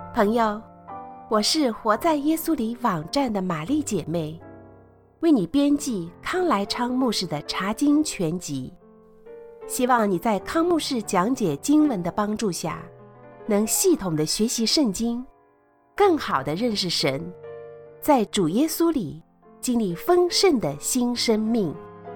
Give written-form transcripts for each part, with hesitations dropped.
朋友，我是活在耶稣里网站的玛丽姐妹，为你编辑康来昌牧师的查经全集，希望你在康牧师讲解经文的帮助下，能系统的学习圣经，更好的认识神，在主耶稣里经历丰盛的新生命。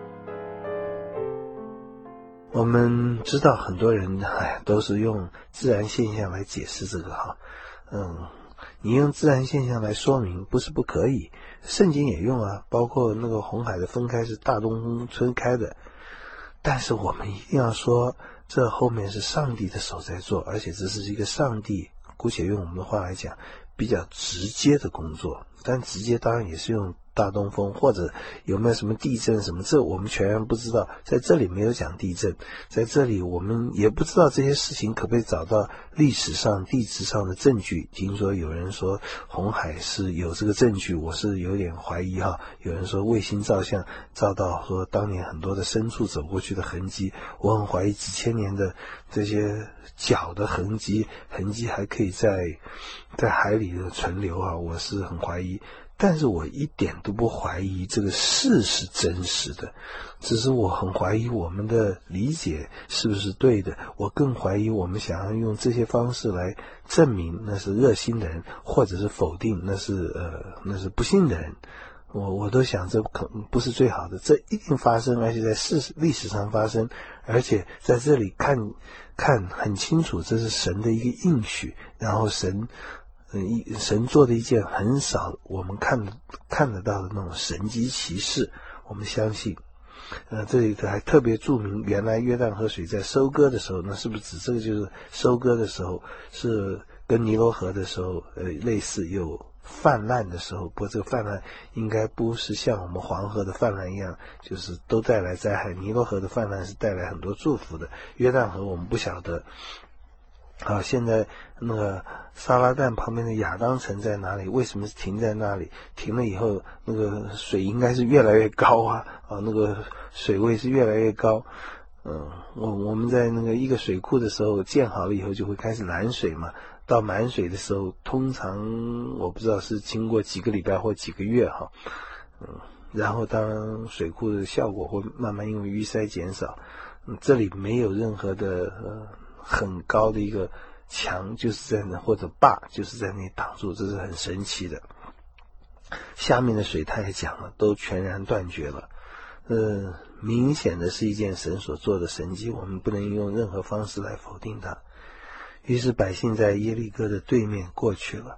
我们知道很多人都是用自然现象来解释这个你用自然现象来说明不是不可以，圣经也用啊，包括那个红海的分开是大东风吹开的，但是我们一定要说这后面是上帝的手在做，而且这是一个上帝，姑且用我们的话来讲，比较直接的工作，但直接当然也是用大东风，或者有没有什么地震什么，这我们全然不知道，在这里没有讲地震，在这里我们也不知道这些事情可不可以找到历史上地质上的证据。听说有人说红海是有这个证据，我是有点怀疑哈。有人说卫星照相照到说当年很多的牲畜走过去的痕迹，我很怀疑几千年的这些脚的痕迹还可以在海里的存留啊，我是很怀疑。但是我一点都不怀疑这个事是真实的，只是我很怀疑我们的理解是不是对的，我更怀疑我们想要用这些方式来证明那是热心的人，或者是否定那是不信的人。我都想这可能不是最好的，这一定发生，而且在历史上发生，而且在这里看很清楚，这是神的一个应许，然后神做的一件很少我们看得到的那种神迹奇事，我们相信。这里还特别注明，原来约旦河水在收割的时候，那是不是指这个就是收割的时候是跟尼罗河的时候类似，有泛滥的时候，不过这个泛滥应该不是像我们黄河的泛滥一样，就是都带来灾害。尼罗河的泛滥是带来很多祝福的，约旦河我们不晓得。现在那个撒拉旦旁边的亚当城在哪里？为什么是停在那里？停了以后，那个水应该是越来越高啊，那个水位是越来越高。我们在那个一个水库的时候建好了以后就会开始拦水嘛，到满水的时候，通常我不知道是经过几个礼拜或几个月然后当然水库的效果会慢慢因为淤塞减少。这里没有任何的很高的一个墙就是在那，或者坝就是在那里挡住，这是很神奇的。下面的水他也讲了，都全然断绝了。明显的是一件神所做的神迹，我们不能用任何方式来否定它。于是百姓在耶利哥的对面过去了，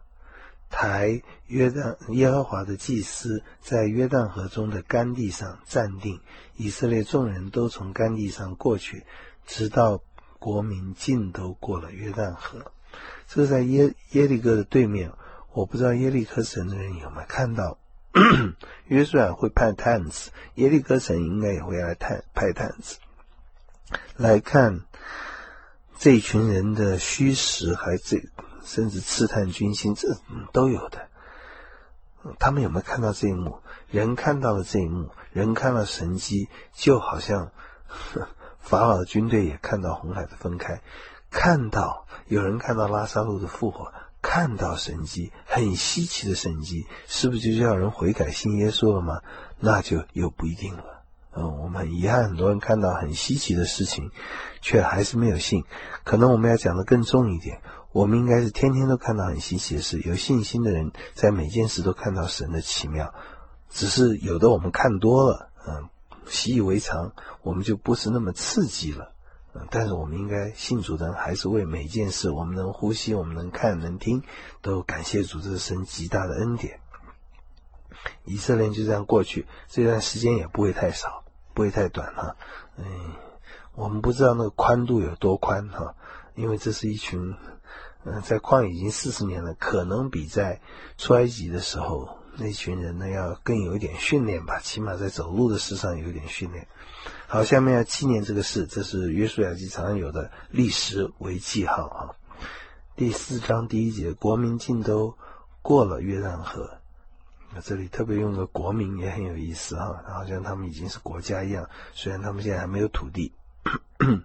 耶和华的祭司在约旦河中的干地上站定，以色列众人都从干地上过去，直到国民尽都过了约旦河。这是在耶利哥的对面，我不知道耶利哥城的人有没有看到约书亚会派探子，耶利哥城应该也会来派探子来看这一群人的虚实，甚至刺探军心，这都有的。他们有没有看到这一幕？人看到了这一幕，人看到神迹，就好像法老的军队也看到红海的分开，有人看到拉撒路的复活，看到神迹，很稀奇的神迹，是不是就叫人悔改信耶稣了吗？那就又不一定了。我们很遗憾，很多人看到很稀奇的事情，却还是没有信。可能我们要讲得更重一点，我们应该是天天都看到很稀奇的事，有信心的人在每件事都看到神的奇妙，只是有的我们看多了，习以为常，我们就不是那么刺激了。但是我们应该信主的人还是为每件事，我们能呼吸，我们能看能听，都感谢主，这是神极大的恩典。以色列人就这样过去，这段时间也不会太少，不会太短我们不知道那个宽度有多宽因为这是一群在旷野已经40年了，可能比在出埃及的时候那群人呢要更有一点训练吧，起码在走路的事上有一点训练。好，下面要纪念这个事，这是约书亚记常有的历史为记号第4章第1节，国民尽都过了约旦河。这里特别用的国民也很有意思好像他们已经是国家一样，虽然他们现在还没有土地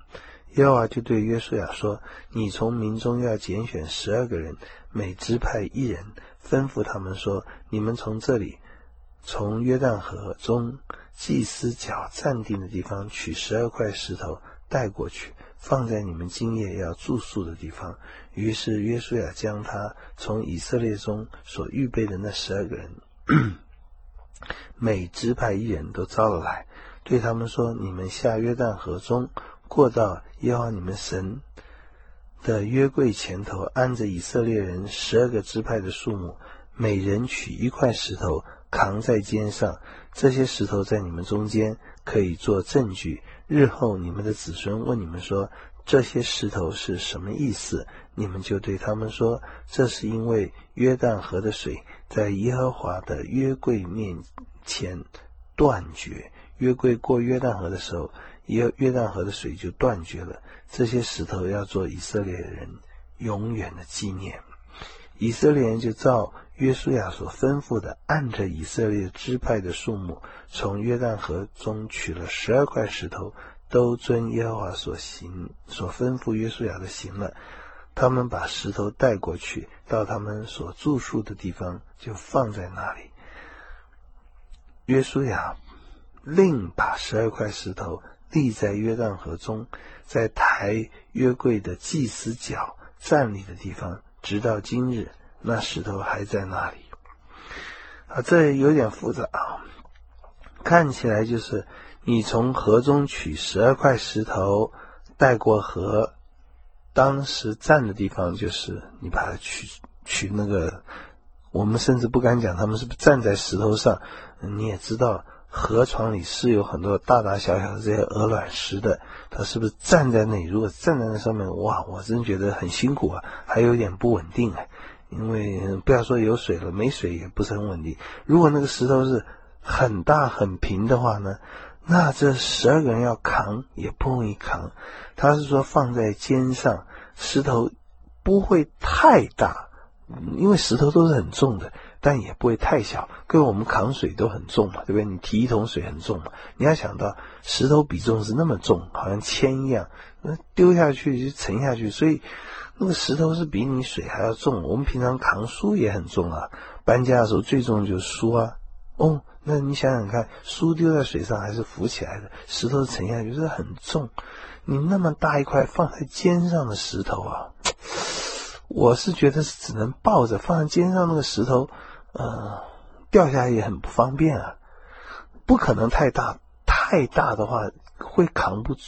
耶和华就对约书亚说，你从民中要拣选12个人，每支派1人，吩咐他们说，你们从这里，从约旦河中祭司脚站定的地方取12块石头带过去，放在你们今夜要住宿的地方。于是约书亚将他从以色列中所预备的那12个人每支派1人都招了来，对他们说，你们下约旦河中，过到耶和华你们神的约柜前头，按着以色列人12个支派的数目，每人取1块石头扛在肩上，这些石头在你们中间可以做证据，日后你们的子孙问你们说，这些石头是什么意思，你们就对他们说，这是因为约旦河的水在耶和华的约柜面前断绝，约柜过约旦河的时候，约旦河的水就断绝了，这些石头要做以色列人永远的纪念。以色列人就照约书亚所吩咐的，按着以色列支派的数目，从约旦河中取了12块石头，都遵耶和华所吩咐约书亚的行了。他们把石头带过去，到他们所住宿的地方，就放在那里。约书亚另把12块石头立在约旦河中，在抬约柜的祭司脚站立的地方，直到今日，那石头还在那里。这有点复杂啊，看起来就是你从河中取12块石头带过河，当时站的地方就是你把它取那个，我们甚至不敢讲他们是不是站在石头上，你也知道河床里是有很多大大小小的这些鹅卵石的，他是不是站在那里？如果站在那上面，哇，我真觉得很辛苦啊，还有点不稳定啊。因为不要说有水了，没水也不是很稳定。如果那个石头是很大很平的话呢，那这12个人要扛也不容易扛。他是说放在肩上，石头不会太大，因为石头都是很重的，但也不会太小。各位，我们扛水都很重嘛，对不对？你提一桶水很重嘛，你要想到石头比重是那么重，好像铅一样，丢下去就沉下去，所以那个石头是比你水还要重。我们平常扛书也很重啊，搬家的时候最重就是书啊。那你想想看，书丢在水上还是浮起来的，石头沉下去是很重。你那么大一块放在肩上的石头啊，我是觉得是只能抱着，放在肩上那个石头掉下来也很不方便啊，不可能太大，太大的话会扛不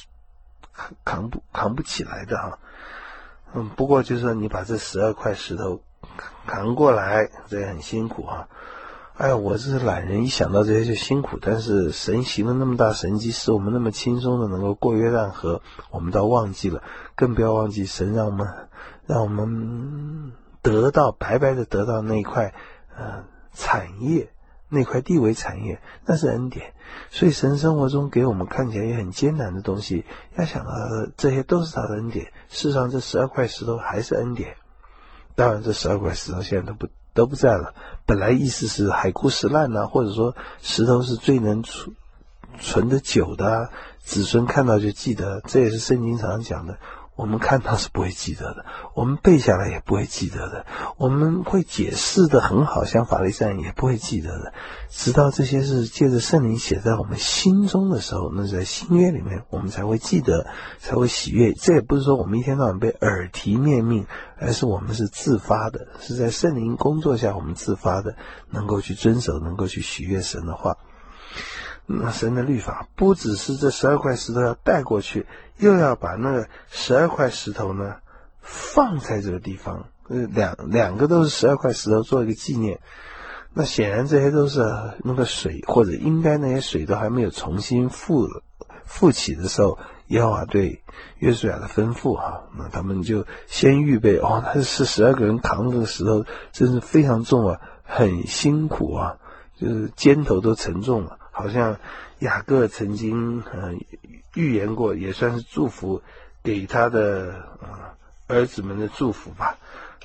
起来的啊。不过就是说你把这12块石头扛过来，这也很辛苦啊。哎呀，我这是懒人，一想到这些就辛苦。但是神行了那么大神迹，使我们那么轻松的能够过约旦河，我们倒忘记了。更不要忘记神让我们得到白白的得到那块产业，那块地为产业，那是恩典。所以神生活中给我们看起来也很艰难的东西，要想到这些都是他的恩典。事实上这12块石头还是恩典。当然这12块石头现在都不在了，本来意思是海枯石烂啊，或者说石头是最能存得久的啊，子孙看到就记得，这也是圣经常讲的。我们看到是不会记得的，我们背下来也不会记得的，我们会解释的很好，像法利赛人也不会记得的。直到这些是借着圣灵写在我们心中的时候，那在新约里面我们才会记得，才会喜悦。这也不是说我们一天到晚被耳提面命，而是我们是自发的，是在圣灵工作下我们自发的能够去遵守，能够去喜悦神的话。那神的律法不只是这12块石头要带过去，又要把那个12块石头呢放在这个地方，两个都是12块石头做一个纪念。那显然这些都是那个水，或者应该那些水都还没有重新复起的时候，耶和华对约书亚的吩咐啊，那他们就先预备。那是12个人扛这个石头，真是非常重啊，很辛苦啊，就是肩头都沉重了。好像雅各曾经预言过，也算是祝福给他的儿子们的祝福吧。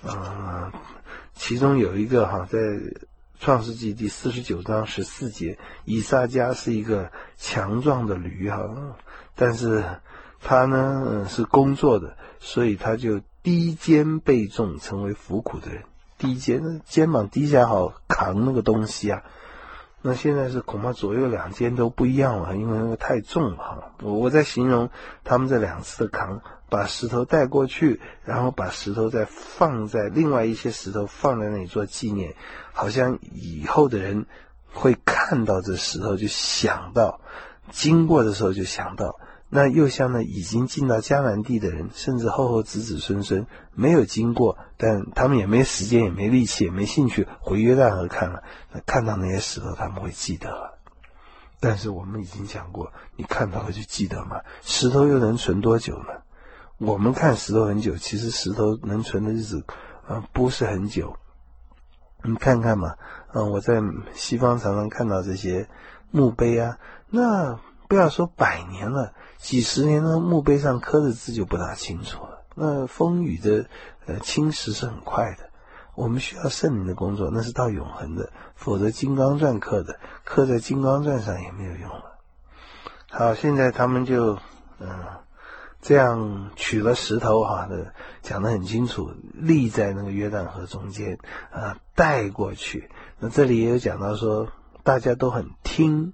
其中有一个在创世纪第49章14节，以撒家是一个强壮的驴但是他呢是工作的，所以他就低肩背重，成为服苦的人。低肩，肩膀低下好扛那个东西啊。那现在是恐怕左右两肩都不一样了，因为那个太重了哈。我在形容他们这2次的扛，把石头带过去，然后把石头再放在另外一些石头放在那里做纪念，好像以后的人会看到这石头就想到，经过的时候就想到。那又像那已经进到迦南地的人，甚至后子子孙孙没有经过，但他们也没时间，也没力气，也没兴趣回约旦河看了，那看到那些石头他们会记得了。但是我们已经讲过，你看到了就记得吗？石头又能存多久呢？我们看石头很久，其实石头能存的日子不是很久。你看看嘛，我在西方常常看到这些墓碑啊，那不要说100年了，几十年的墓碑上刻的字就不大清楚了。那风雨的侵蚀是很快的。我们需要圣灵的工作，那是到永恒的，否则金刚钻刻在金刚钻上也没有用了。好，现在他们就这样取了石头讲得很清楚，立在那个约旦河中间带过去。那这里也有讲到说，大家都很听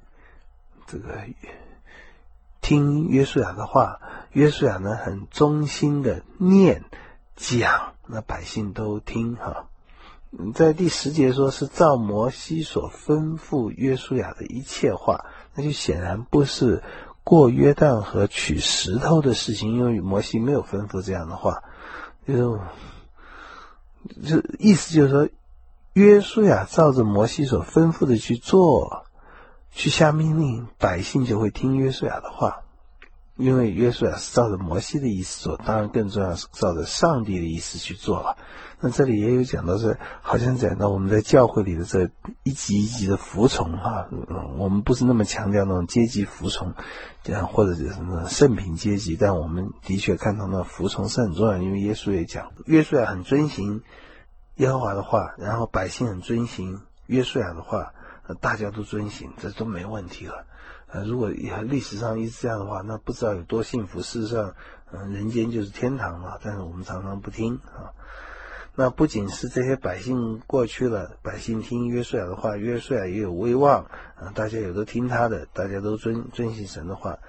约书亚的话，约书亚呢很忠心的念讲，那百姓都听在第10节说是照摩西所吩咐约书亚的一切话，那就显然不是过约旦河取石头的事情，因为摩西没有吩咐这样的话。就意思就是说，约书亚照着摩西所吩咐的去做，去下命令，百姓就会听约书亚的话。因为约书亚是照着摩西的意思做，当然更重要是照着上帝的意思去做了。那这里也有讲到说，好像讲到我们在教会里的这一级一级的服从我们不是那么强调那种阶级服从，这样或者是什么圣品阶级，但我们的确看到那服从是很重要的。因为耶稣也讲，约书亚很遵行耶和华的话，然后百姓很遵行约书亚的话，大家都遵行，这都没问题了。如果历史上一直这样的话，那不知道有多幸福。事实上人间就是天堂嘛，但是我们常常不听那不仅是这些百姓过去了，百姓听约书亚的话，约书亚也有威望大家也都听他的，大家都遵行神的话。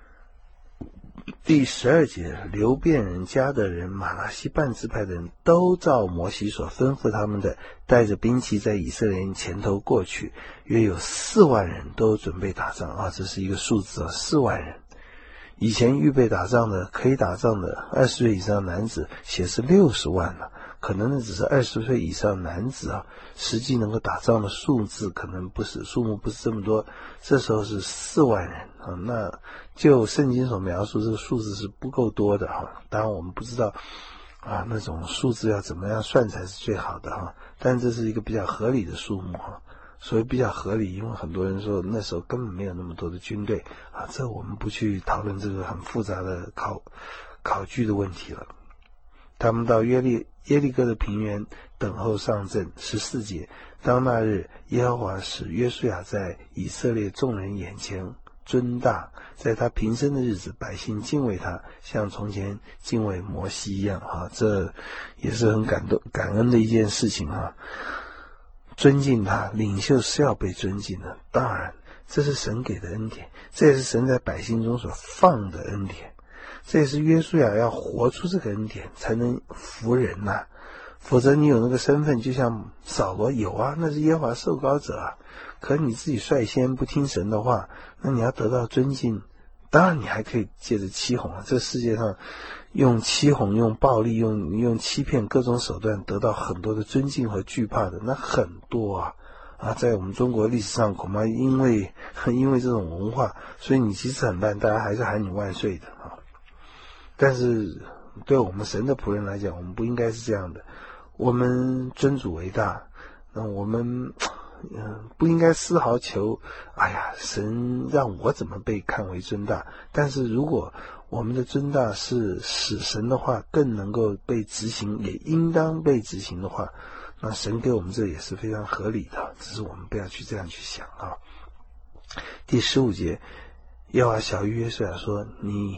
第12节，流便人、迦得人、马拿西半支派的人都照摩西所吩咐他们的，带着兵器在以色列人前头过去，约有4万人都准备打仗这是一个数字4万人。以前预备打仗的，可以打仗的20岁以上男子写是60万了，可能那只是20岁以上男子实际能够打仗的数字可能不是，数目不是这么多。这时候是4万人那就圣经所描述这个数字是不够多的当然我们不知道那种数字要怎么样算才是最好的但这是一个比较合理的数目所以比较合理，因为很多人说那时候根本没有那么多的军队这我们不去讨论这个很复杂的考据的问题了。他们到耶利哥的平原等候上阵。14节，当那日，耶和华使约书亚在以色列众人眼前尊大，在他平生的日子，百姓敬畏他，像从前敬畏摩西一样这也是很感恩的一件事情尊敬他，领袖是要被尊敬的，当然这是神给的恩典，这也是神在百姓中所放的恩典，这也是约书亚要活出这个恩典才能服人否则你有那个身份，就像扫罗有那是耶和华受膏者可你自己率先不听神的话，那你要得到尊敬，当然你还可以借着欺哄这世界上用欺哄、用暴力、用欺骗各种手段得到很多的尊敬和惧怕的，那很多在我们中国历史上恐怕因为这种文化，所以你即使很烂，大家还是喊你万岁的但是对我们神的仆人来讲，我们不应该是这样的。我们尊主为大，那我们不应该丝毫求神让我怎么被看为尊大。但是如果我们的尊大是使神的话更能够被执行，也应当被执行的话，那神给我们这也是非常合理的，只是我们不要去这样去想第15节，耶和华晓谕约书亚说，你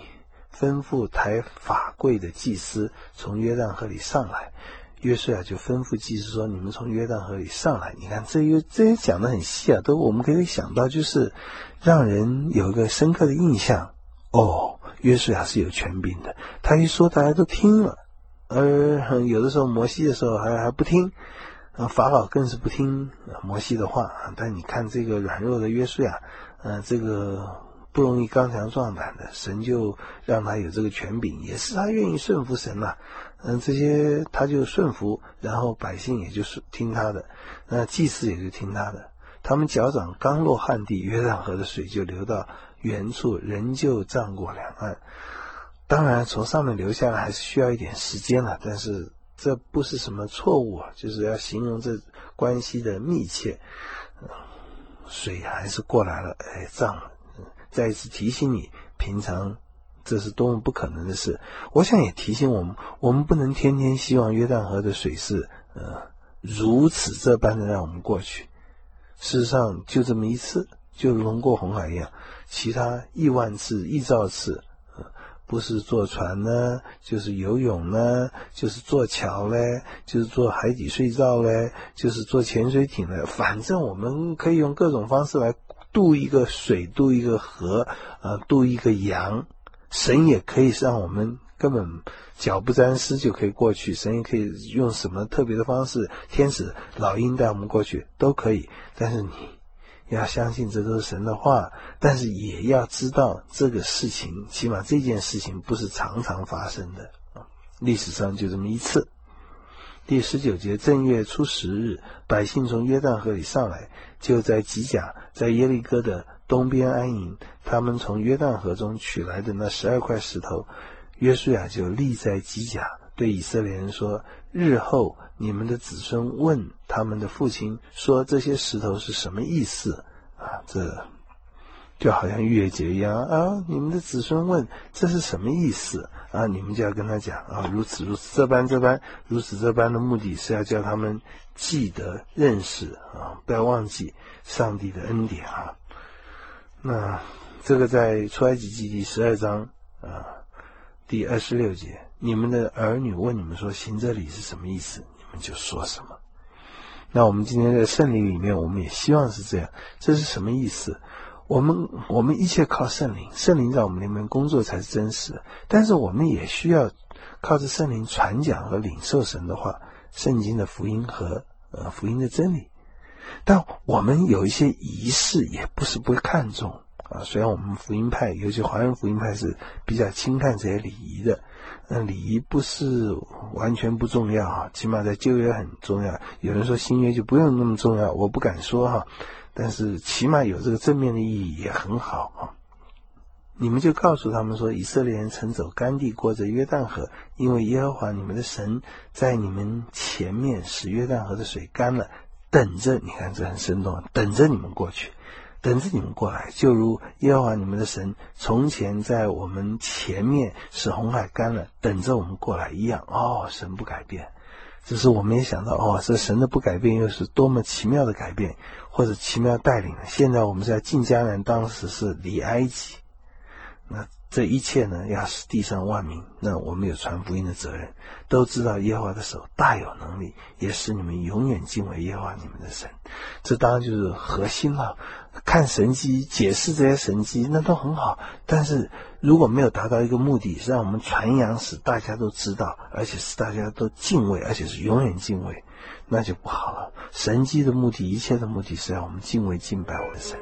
吩咐抬法柜的祭司从约旦河里上来。约书亚就吩咐祭司说，你们从约旦河里上来。你看这些讲得很细啊，都我们可以想到，就是让人有一个深刻的印象。约书亚是有权柄的，他一说大家都听了，而有的时候摩西的时候还不听，法老更是不听摩西的话。但你看这个软弱的约书亚，这个不容易刚强壮胆的，神就让他有这个权柄，也是他愿意顺服神了。这些他就顺服，然后百姓也就是听他的，那祭司也就听他的。他们脚掌刚落旱地，约旦河的水就流到原处，仍旧涨过两岸。当然从上面流下来还是需要一点时间了，但是这不是什么错误啊，就是要形容这关系的密切。水还是过来了，涨了。再一次提醒你，平常这是多么不可能的事。我想也提醒我们不能天天希望约旦河的水是如此这般的让我们过去。事实上就这么一次，就如同过红海一样，其他亿万次亿兆次，不是坐船呢，就是游泳呢，就是坐桥嘞，就是坐海底隧道嘞，就是坐潜水艇嘞，反正我们可以用各种方式来渡一个水，渡一个河，渡一个洋。神也可以让我们根本脚不沾湿就可以过去，神也可以用什么特别的方式，天使老鹰带我们过去都可以。但是你要相信这都是神的话，但是也要知道这个事情，起码这件事情不是常常发生的，历史上就这么一次。第19节，正月初10日，百姓从约旦河里上来，就在吉甲，在耶利哥的东边安营。他们从约旦河中取来的那12块石头，约书亚就立在吉甲，对以色列人说，日后你们的子孙问他们的父亲说，这些石头是什么意思这就好像逾越节一样你们的子孙问这是什么意思你们就要跟他讲如此如此，这般如此这般的目的是要叫他们记得认识不要忘记上帝的恩典那这个在出埃及记第12章第26节，你们的儿女问你们说行这礼是什么意思，你们就说什么。那我们今天在圣灵里面，我们也希望是这样。这是什么意思？我们一切靠圣灵，圣灵在我们里面工作才是真实的。但是我们也需要靠着圣灵传讲和领受神的话，圣经的福音和福音的真理。但我们有一些仪式也不是不看重虽然我们福音派，尤其华人福音派是比较轻看这些礼仪的，礼仪不是完全不重要起码在旧约很重要。有人说新约就不用那么重要，我不敢说但是起码有这个正面的意义也很好你们就告诉他们说，以色列人曾走干地，过着约旦河，因为耶和华你们的神在你们前面使约旦河的水干了，等着，你看这很生动，等着你们过去，等着你们过来，就如耶和华你们的神从前在我们前面使红海干了，等着我们过来一样神不改变。只是我们也想到这神的不改变又是多么奇妙的改变，或者奇妙带领。现在我们在进迦南，当时是离埃及，那这一切呢，要使地上万民，那我们有传福音的责任，都知道耶和华的手大有能力，也使你们永远敬畏耶和华你们的神。这当然就是核心了。看神迹，解释这些神迹，那都很好，但是如果没有达到一个目的，是让我们传扬，使大家都知道，而且使大家都敬畏，而且是永远敬畏，那就不好了。神迹的目的，一切的目的是让我们敬畏敬拜我们的神。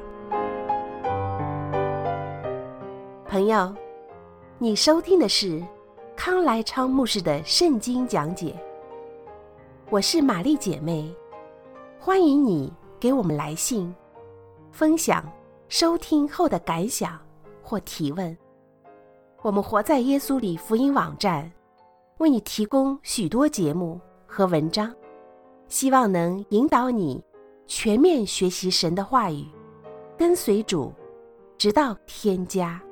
朋友，你收听的是康来昌牧师的圣经讲解。我是玛丽姐妹，欢迎你给我们来信分享收听后的感想或提问。我们活在耶稣里福音网站为你提供许多节目和文章，希望能引导你全面学习神的话语，跟随主直到天家。